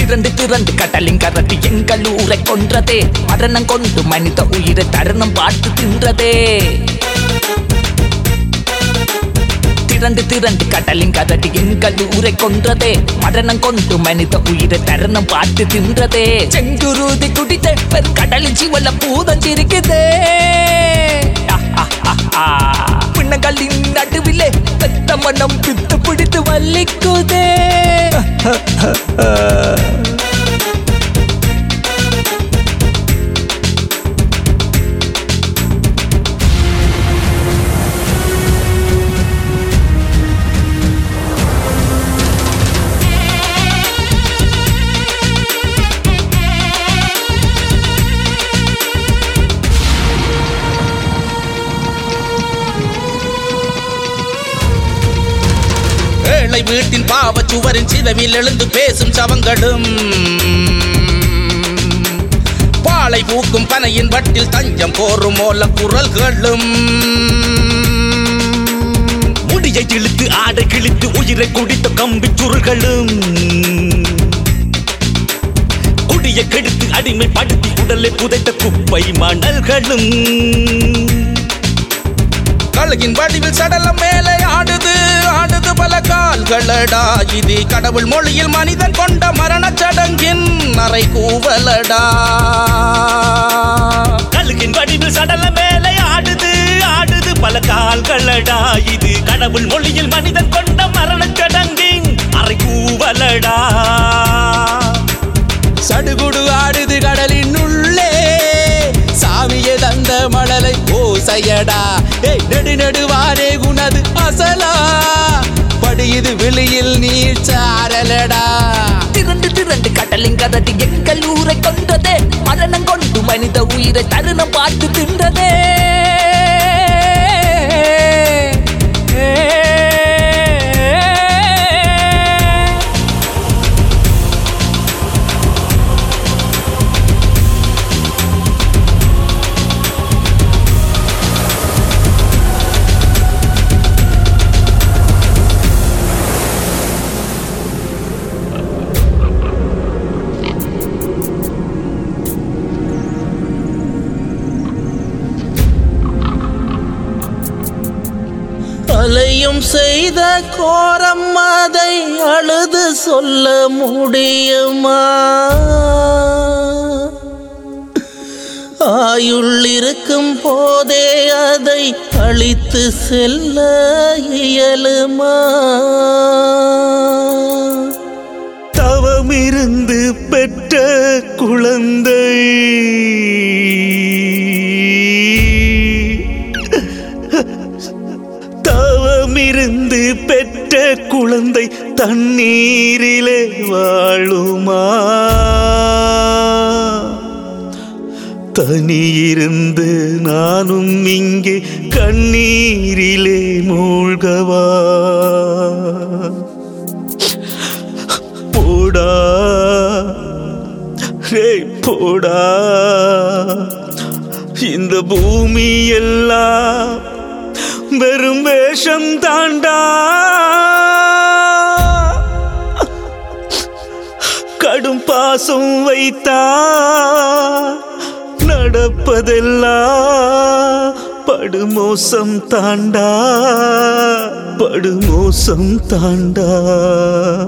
திரண்டு திரண்டு கடலின் கரடி எங்கள் ஊரை கொன்றதே. மரணம் கொண்டு மனித உயிரை தருணம் பார்த்து தின்றதே. திரண்டு திரண்டு கடலின் கரடி எங்கள் ஊரை கொன்றதே. மரணம் கொண்டு மனித உயிரை தருணம் பார்த்து தின்றதே. செங்குருதி குடித்த பெரும் கடலின் சிவல பூதஞ்சிருக்குதே. பின்னங்களின் நடுவிலே பெத்த மனம் பித்து பிடித்து வலிக்குதே. ஏழை வீட்டின் பாவச் சுவரின் சிதவில் எழுந்து பேசும் சவங்களும், பாலை பூக்கும் பனையின் வட்டில் தஞ்சம் கோரும் மோல குரல்களும், முடியை இழுத்து ஆடை கிழித்து உயிரை குடித்த கம்பி சுருள்களும், குடியை கெடுத்து அடிமைப்படுத்தி உடலை புதைத்த குப்பை மணல்களும், கழுகின் வடிவில் சடலம் மேலே ஆடுது ஆடுது பல கால்களடா. இது கடவுள் மொழியில் மனிதன் கொண்ட மரண சடங்கின் அறை கூவலடா. கழுகின் வடிவில் சடலம் மேலே ஆடுது ஆடுது பல கால்களடா. இது கடவுள் மொழியில் மனிதன் கொண்ட மரண சடங்கின் அறை கூவலடா. சடுகுடு ஆடுது கடலின் உள்ளே சாமியே தந்த மணலை ஓசையடா. நெடு நெடுவாரே குணது அசலா படியுது வெளியில் நீர் சாரலடா. திரண்டு திரண்டு கடலின் கரடி எங்கள் ஊரை கொன்றதே. மரணம் கொண்டு மனித உயிரை தருணம் பார்த்து தின்றதே. அலையும் செய்த கோரம் அதை அழுது சொல்ல முடியுமா? ஆயுள் இருக்கும் போதே அதை அழித்து செல்ல இயலுமா? தவமிருந்து பெற்ற குழந்தை தவமிருந்து பெற்ற குழந்தை தண்ணீரிலே வாழுமா? தனியிருந்து நானும் இங்கே கண்ணீரிலே மூழ்கவா? போடா ரே போடா, இந்த பூமி எல்லாம் வெறும் வேஷம் தாண்டா. கடும் பாசம் வைத்தா நடப்பதெல்லாம் படுமோசம் தாண்டா, படுமோசம் தாண்டா.